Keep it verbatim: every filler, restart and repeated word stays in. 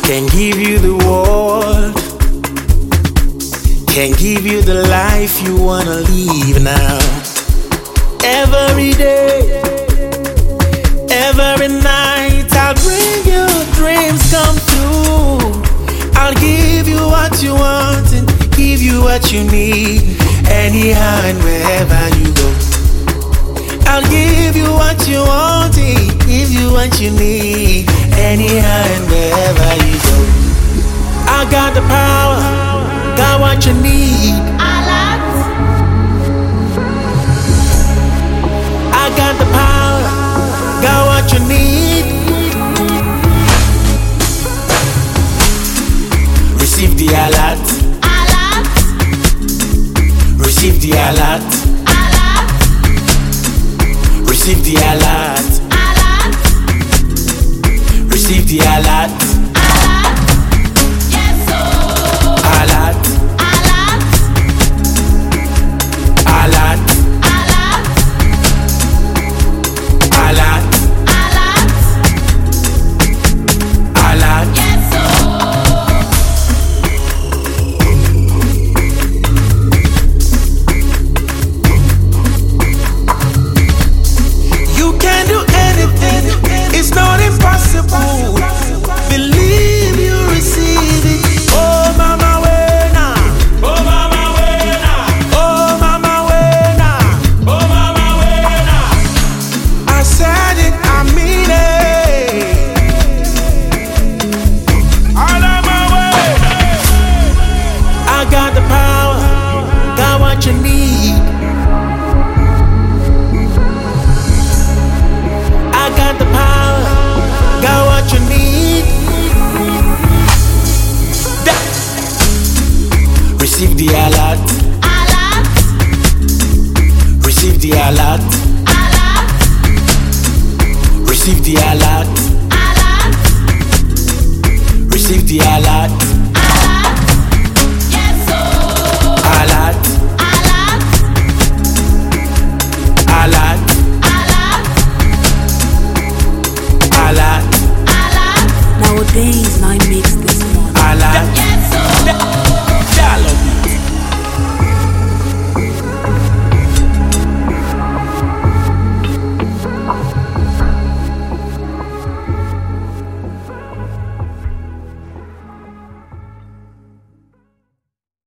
Can give you the world, can give you the life you wanna live now. Every day, every night, I'll bring your dreams come true. I'll give you what you want and give you what you need, anyhow and wherever you go. I'll give you what you want and give you what you need, anyhow and wherever you go. I got the power, got what you need. I got the power, got what you need. Receive the alert. Alert. Receive the alert. Alert. Receive the alert. Alert. Receive the alert. Alert. Yes, sir. Alert. Alert. Alert. Alert. Alert. Alert. Yes, sir. You can do anything, it's not impossible. Believe you receive it. Oh, mama, wena. Oh, mama, wena. Oh, mama, wena. Oh, mama, wena. I said it, I mean it. All of my way. I got the power, got what you need. I got the power, got what you need. Da- Receive the alert, Alert. receive the alert, Alert. receive the alert, Alert. receive the alert, Alert. Yes, sir. alert, Alert. alert, Alert. alert, Alert. Nowadays, I mix this one. alert.